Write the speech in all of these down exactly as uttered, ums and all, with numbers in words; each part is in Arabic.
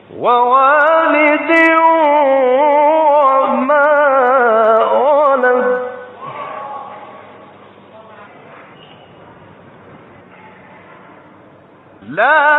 ووالد وما ولد لا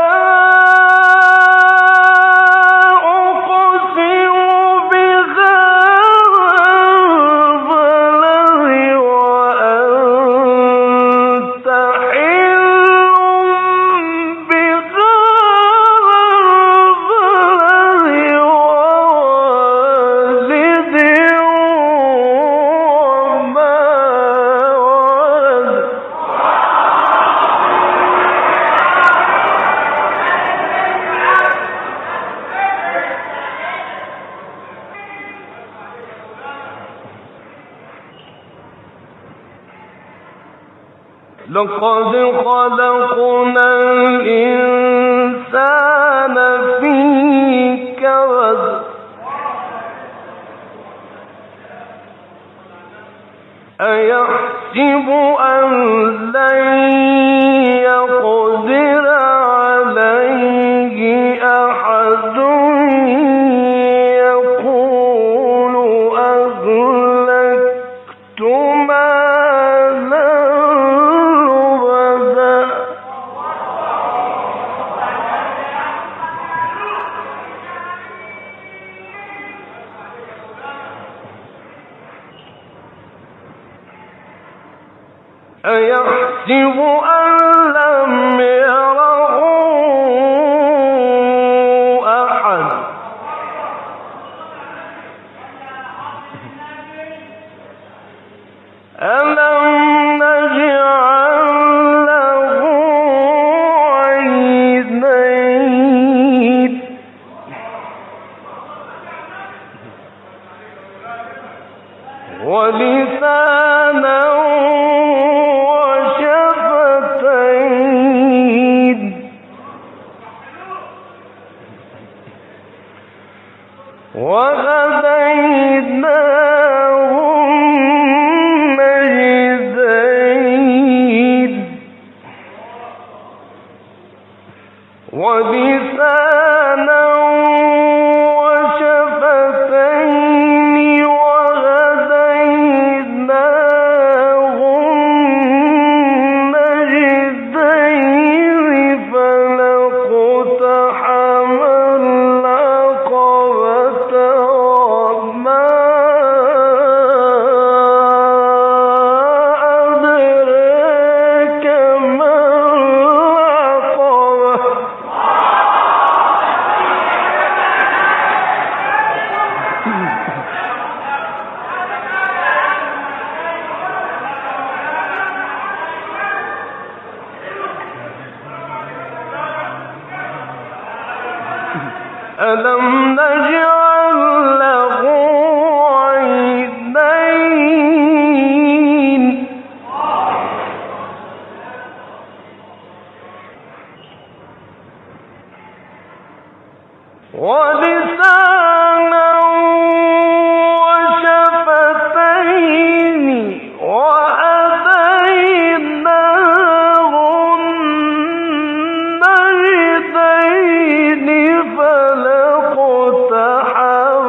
لقد خلقنا الإنسان في كبد أيحسب أن لن يقدر عليه أحد يقول أهلكت مالا أيحسب أن لم يره أحد ألم نجعل له عينين ولسانا وهديناه النجدين ولسانا وشفتين وهديناه النجدين فلاقتحم ألم نجعل له عينين ولسانا وشفتين وهديناه النجدين فلاقتحم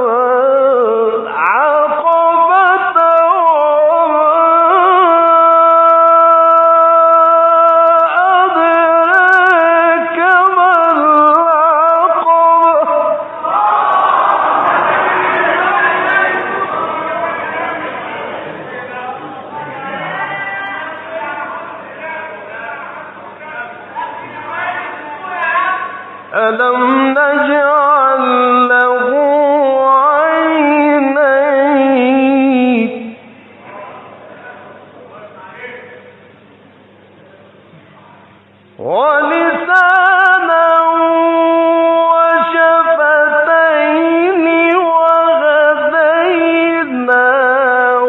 العقبة وأدراك ما العقبة ألم نجعل له عينين ولسانا وشفتين وهديناه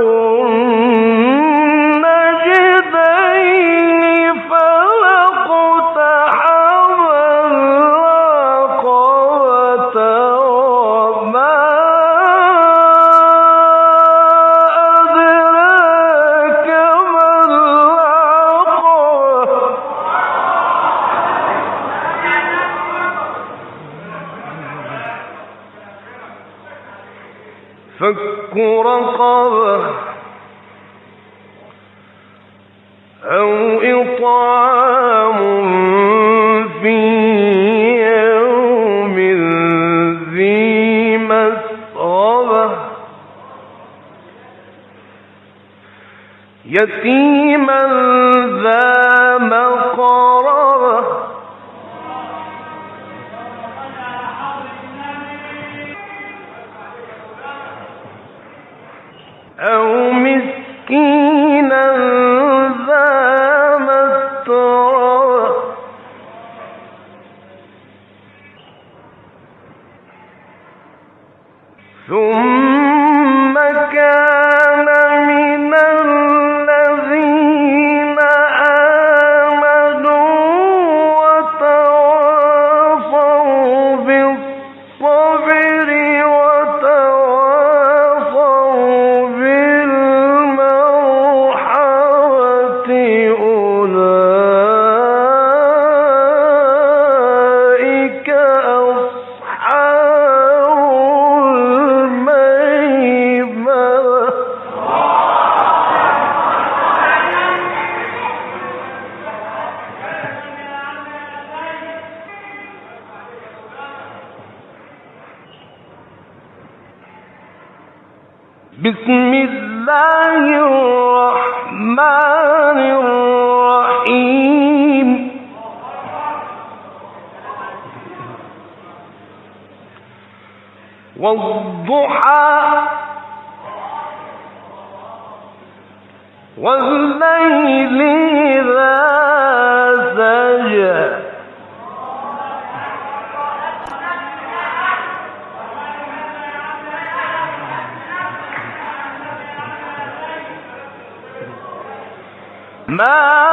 النجدين فلاقتحم العقبة فك رقبة أو إطعام في يوم ذي مسغبة يتيما ذا مقربة أو مسكينا ذا متربة ثم كان من الذين آمنوا وتواصوا بالصبر وتواصوا بالمرحمة أولئك أصحاب الميمنة بسم الله الرحمن الرحيم والضحى والليل إذا سجى ما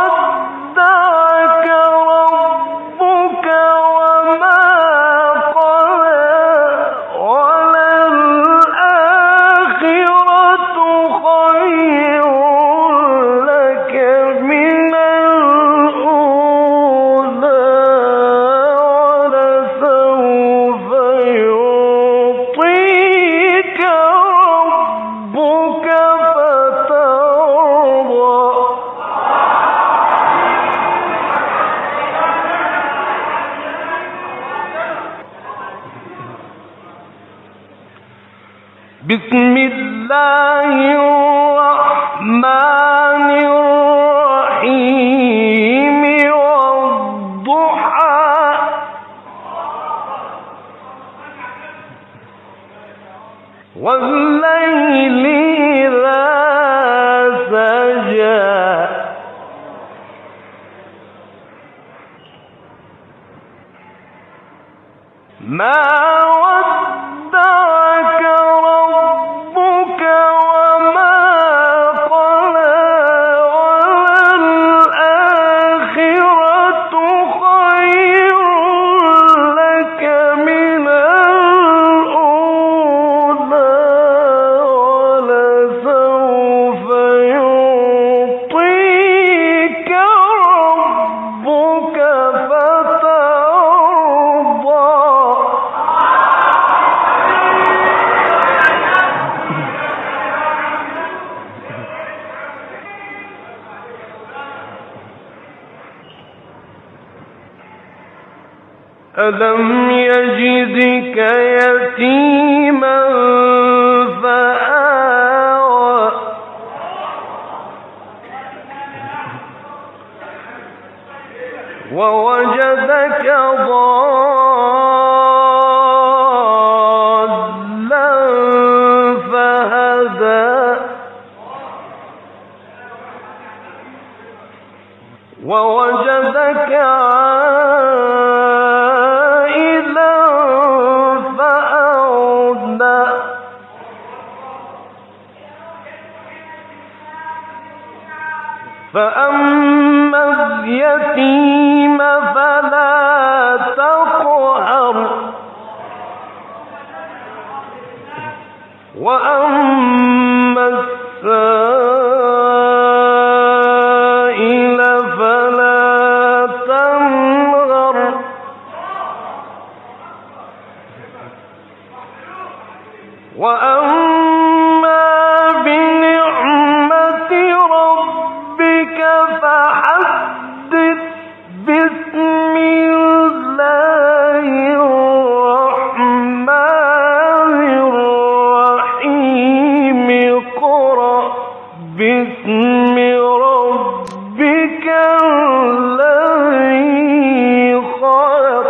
ودعك ربك وما قلى وللآخرة خير لك من الأولى ولسوف يعطيك ربك فترضى بسم الله الرحمن الرحيم والضحى والليل إذا سجى ما ودعك ربك وما قلى وللآخرة خير لك من الأولى ولسوف يعطيك ربك فترضى ألم يجدك يتيما فآوى ووجدك ضالا فهدى ووجدك عائلا فأغنى فأما اليتيم فلا تقهر وأما السائل فلا تنهر وأما بنعمة ربك فحدث بسم الله الرحمن الرحيم اقرأ باسم ربك الذي خلق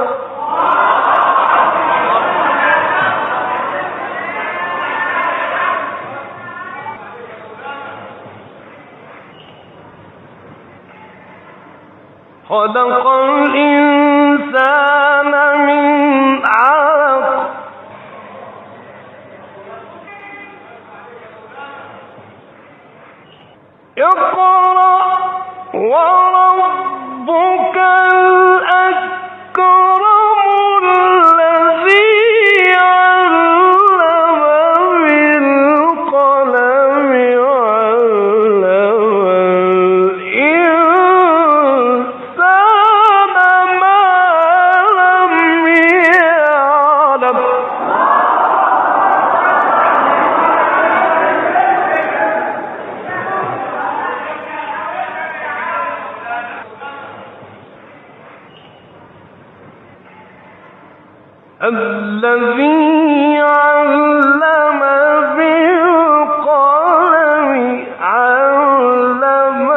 خلق الإنسان من علق اقرأ وربك الأكرم الذي علم بالقلم علم الإنسان ما لم يعلم الذي علم بالقلم علم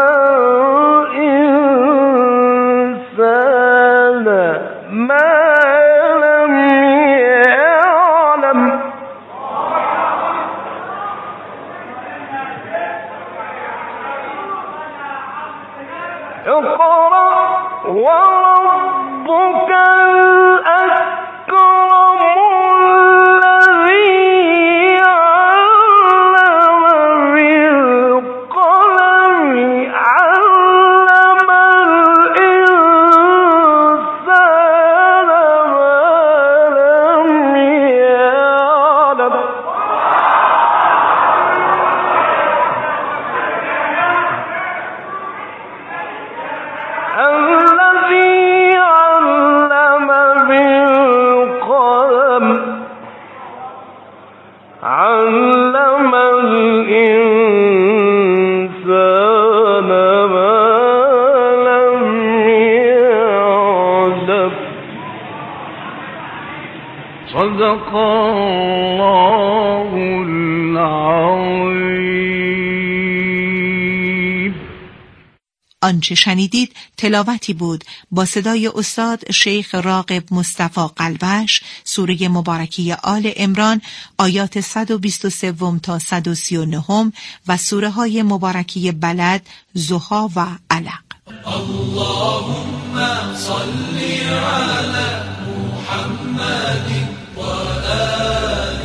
الإنسان ما لم يعلم اقرأ وربك الأكرم الذي علم بالقلم علم الإنسان ما لم يعلم الذي علم بالقلم علم الإنسان ما لم يعلم صدق الله العظيم. آنچه شنیدید تلاوتی بود با صدای استاد شیخ راغب مصطفی قلبش، سوره مبارکه آل عمران آیات صد و بیست و سه تا صد و سی و نه و سوره های مبارکه بلد، ضحی و علق. اللهم صل على محمد و آل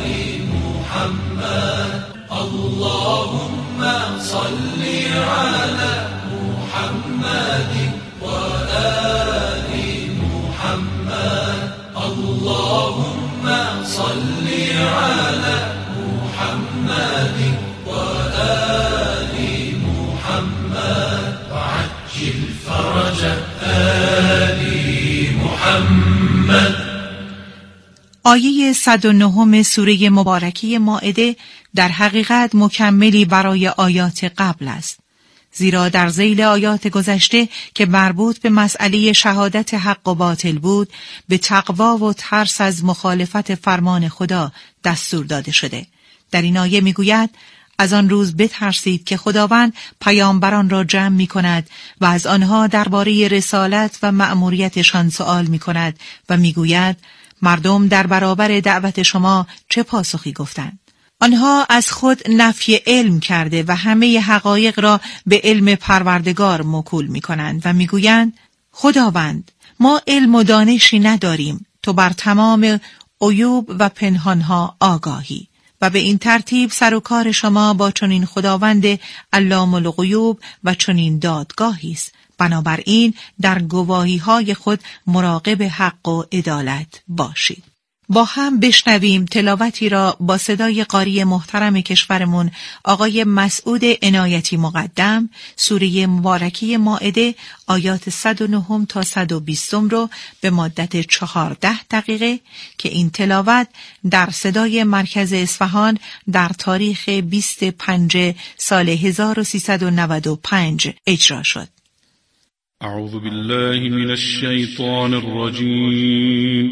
محمد. اللهم صل على محمد و آل محمد. اللهم صل على محمد و آل محمد وعجل فرج آل محمد. آیه صد و نه سوره مبارکه مائده در حقیقت مکملی برای آیات قبل است، زیرا در ذیل آیات گذشته که مربوط به مسئله شهادت حق و باطل بود، به تقوا و ترس از مخالفت فرمان خدا دستور داده شده. در این آیه میگوید از آن روز بترسید که خداوند پیامبران را جمع می کند و از آنها درباره رسالت و مأموریتشان سؤال می کند و می گوید مردم در برابر دعوت شما چه پاسخی گفتند؟ آنها از خود نفی علم کرده و همه حقایق را به علم پروردگار موکول می کنند و می گویند خداوند ما علم و دانشی نداریم، تو بر تمام عیوب و پنهانها آگاهی. و به این ترتیب سر و کار شما با چنین خداوند علام الغیوب و چنین دادگاهی است. بنابراین در گواهی‌های خود مراقب حق و عدالت باشید. با هم بشنویم تلاوتی را با صدای قاری محترم کشورمون آقای مسعود عنایتی مقدم، سوره مبارکه مائده آیات صد و نه تا صد و بیست رو به مدت چهارده دقیقه که این تلاوت در صدای مرکز اصفهان در تاریخ بیست پنج سال هزار و سیصد و نود و پنج اجرا شد. اعوذ بالله من الشیطان الرجیم.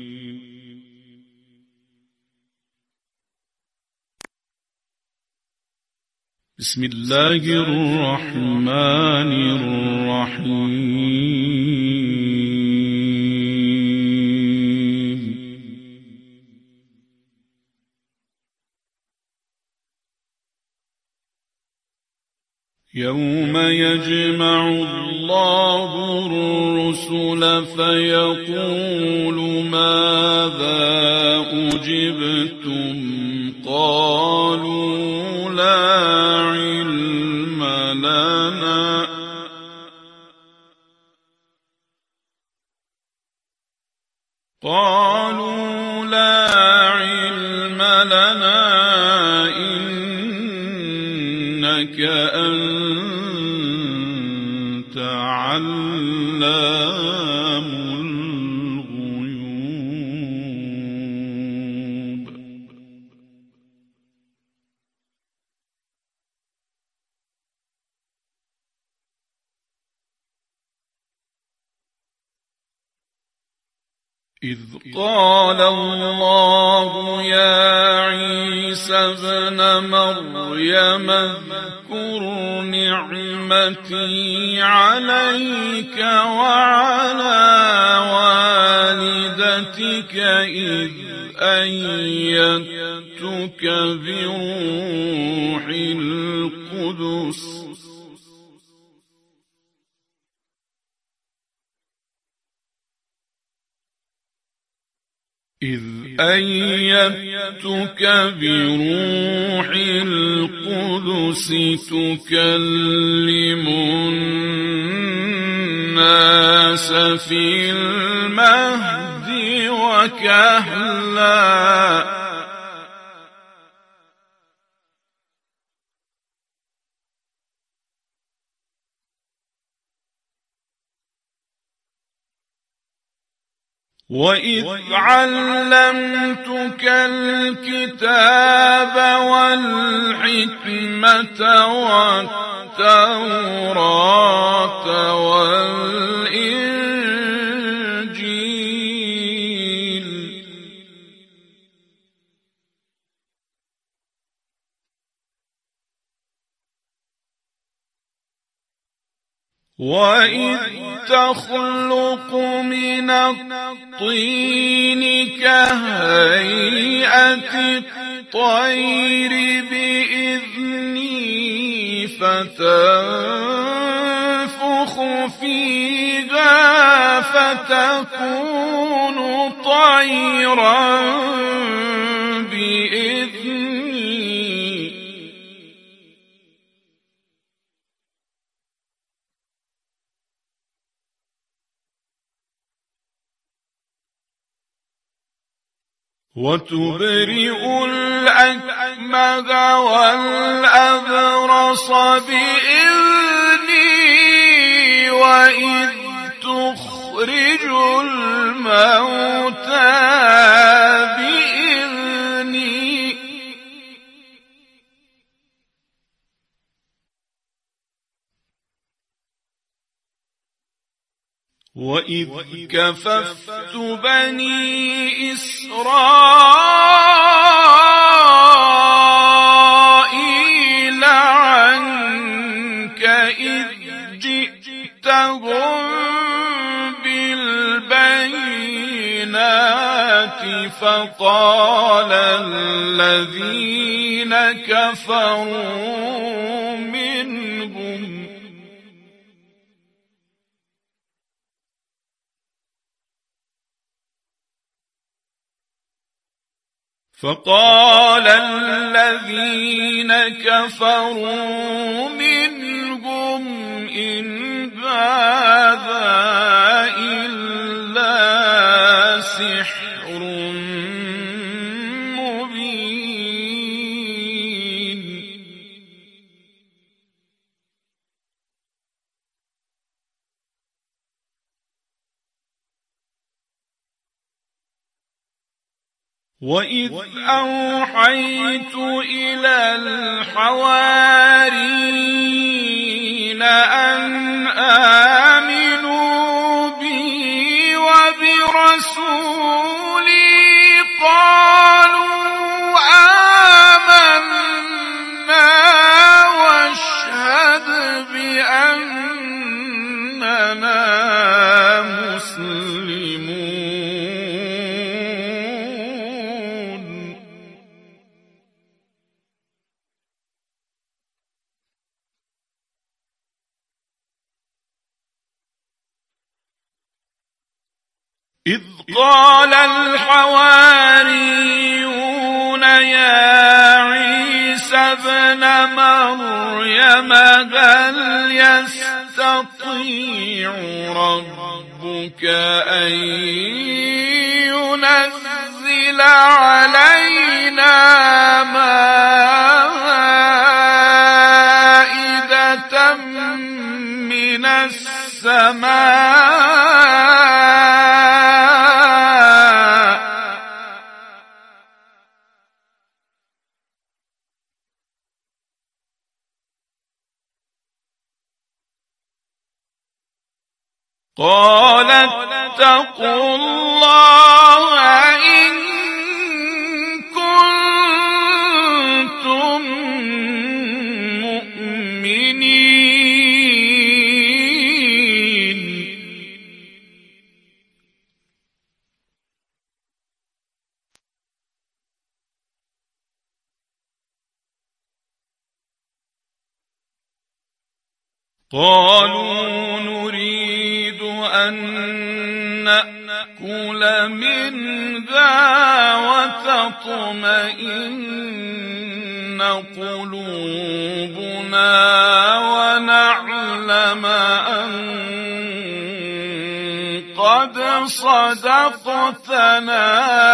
بسم الله الرحمن الرحیم. يوم يجمع الله الرسل فيقول ماذا أجبتم قالوا لا علم لنا قالوا لا علم لنا إنك أنت علام الغيوب. إذ قال الله يا عيسى ابن مريم اذكر نعمتي عليك وعلى والدتك إذ أيدتك بروح القدس إذ أيدتك بروح القدس تكلم الناس في المهد وكهلا وَإِذْ عَلَّمْتُكَ الْكِتَابَ وَالْحِكْمَةَ وَالتَّوْرَاةَ وَالْإِنْجِيلَ وَإِذْ تَخْلُقُ مِنَ الطِّينِ كَهَيْئَةِ الطَّيْرِ بِإِذْنِي فَتَنفُخُ فِيهَا فَتَكُونُ طَيْرًا بِإِذْنِي وتبرئ الأكمه والأبرص بإذني وإذ تخرج الموتى بإذني وَإِذْ كَفَفْتُ بَنِي إِسْرَائِيلَ عَنكَ إِذْ جِئْتَهُم بِالْبَيِّنَاتِ فَقَالَ الَّذِينَ كَفَرُوا مِنْهُمْ فقال الذين كفروا منهم إن هذا إلا لسحر مبين وإذ أوحيت إلى الحواريين أن آمنوا بي وبرسولي قالوا آمنا واشهد بأننا مسلمون إذ قال الحواريون يا عيسى ابن مريم هل يستطيع ربك أن ينزل علينا مائدة من السماء قال اتقوا الله إن كنتم مؤمنين قالوا نريد أن نأكل منها وتطمئن قلوبنا ونعلم أن قد صدقتنا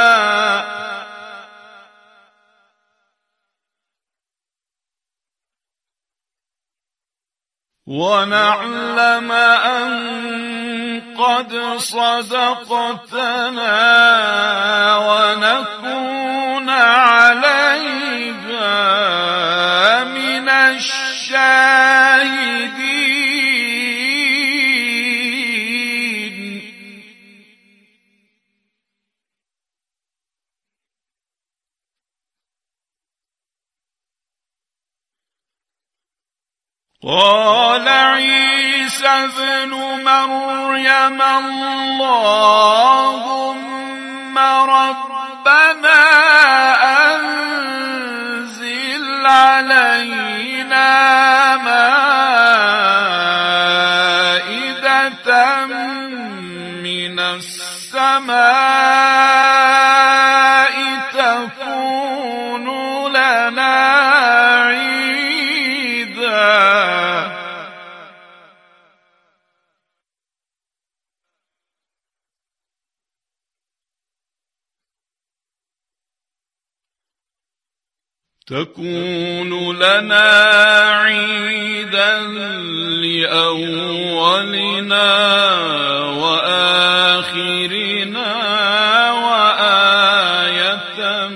ونعلم أن قد صدقتنا ونكون عليها من الشاهدين قال عيسى ابن مريم اللهم ربنا أنزل علينا مائدة من السماء تكون لنا تكون لنا عيدا لأولنا وآخرنا وآية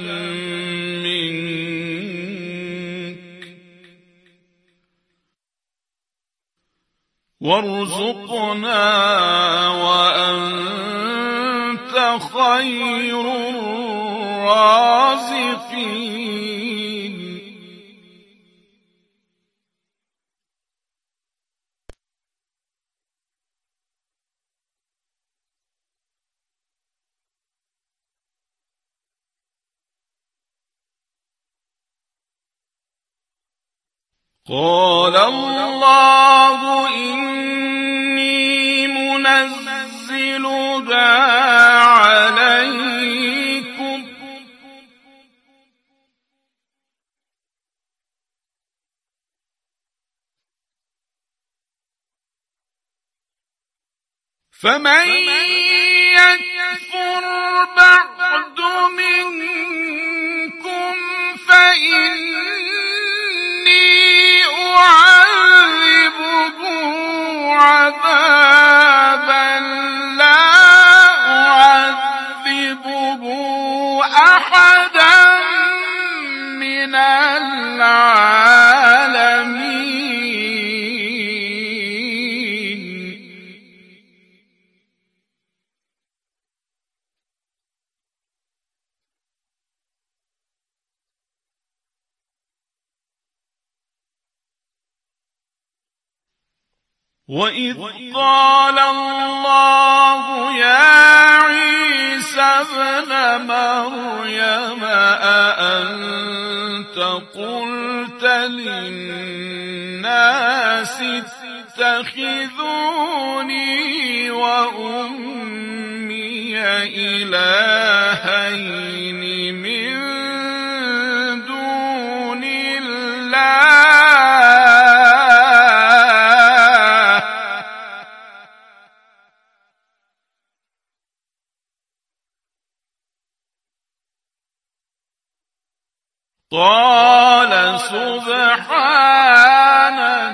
منك وارزقنا وأنت خير الرازقين قال الله إني منزلها عليكم فمن يكفر بعد منكم فإني أعذبه عذابا لا أعذبه أحدا من العالمين. وإذ قال الله يا عيسى ابن مريم أأنت قلت للناس اتخذوني وأمي إلهين من دون الله قال سبحانك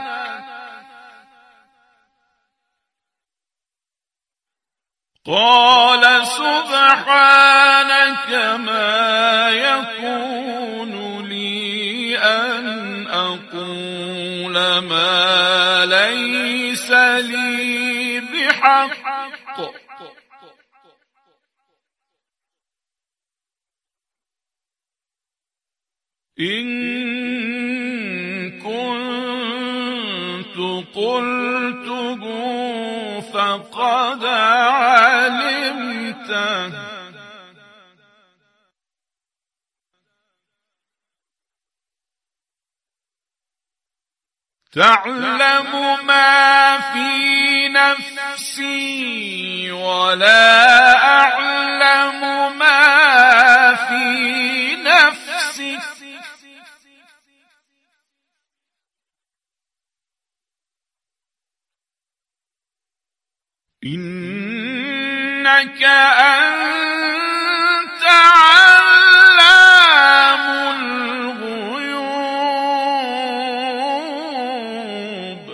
قال سبحانك ما يكون لي أن أقول ما ليس لي بحق إن كنت قلته فقد علمته تعلم ما في نفسي ولا أعلم ما في نفسك إنك أنت علام الغيوب.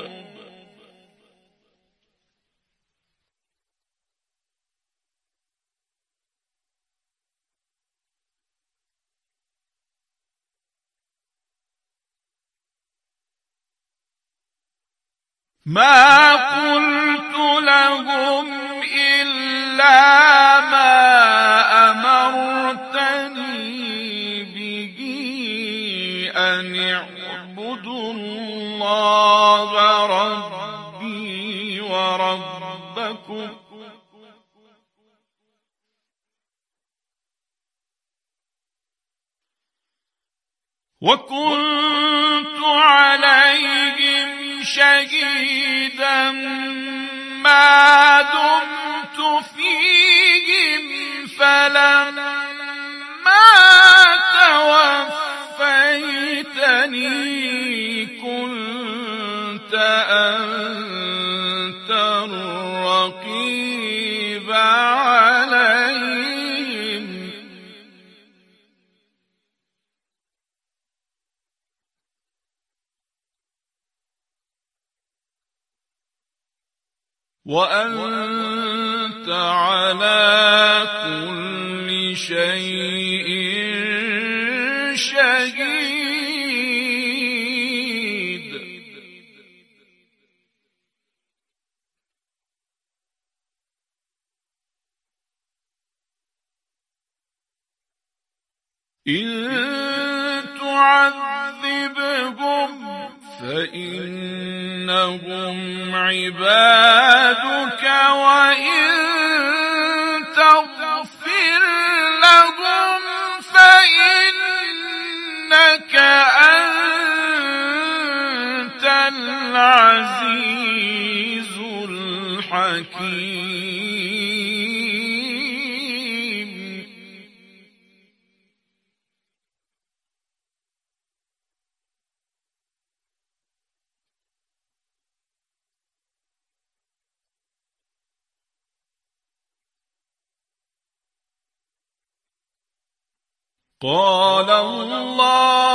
ما قلت لهم إلا ما أمرتني به أن اعبدوا الله ربي وربكم وكنت عليهم شهيدا ما دمت فيهم فلما توفيتني كنت أنت الرقيب عليهم وأنت على كل شيء شهيد. إن تعذبهم فإنهم عبادك وإن تغفر لهم فإنك أنت العزيز الحكيم. قال الله